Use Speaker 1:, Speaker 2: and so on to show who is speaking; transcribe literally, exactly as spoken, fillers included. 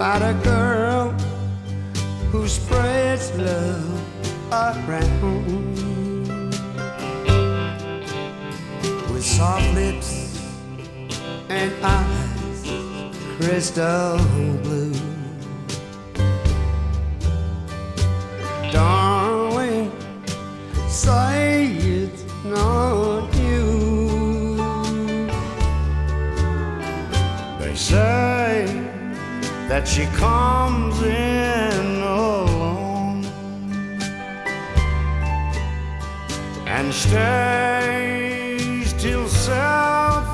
Speaker 1: about a girl who spreads love around with soft lips and eyes crystal blue. Darling, say it's not you. They say that she comes in alone and stays